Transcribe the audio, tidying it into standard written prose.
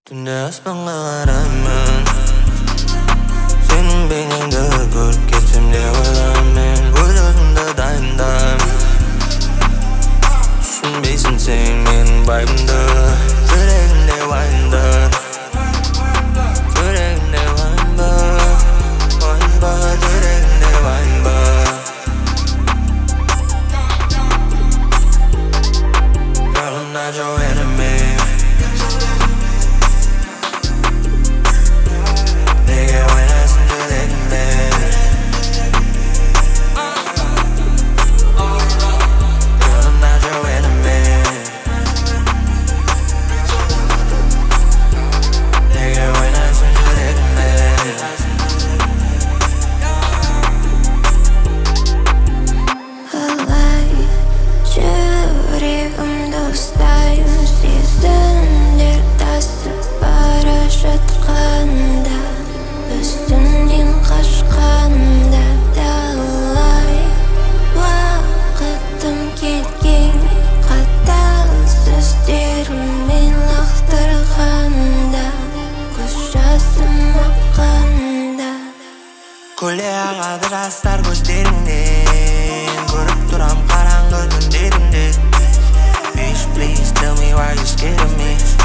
Түнде аспанға қараймын, сенің бейнеңді көріп кетсем де ойлаймын. Өз-өзімді дайындаймын, түсінбейсің сен менің вайбымды. Жүрегімде уайымды, жүрегімде уайым бар, жүрегімде уайым бар. Girl, I'm not your enemy. Көлде ағады жастар көздеріңнен, көріп тұрам қараңғы түндеріңде. Bitch, please tell me why you scared of me.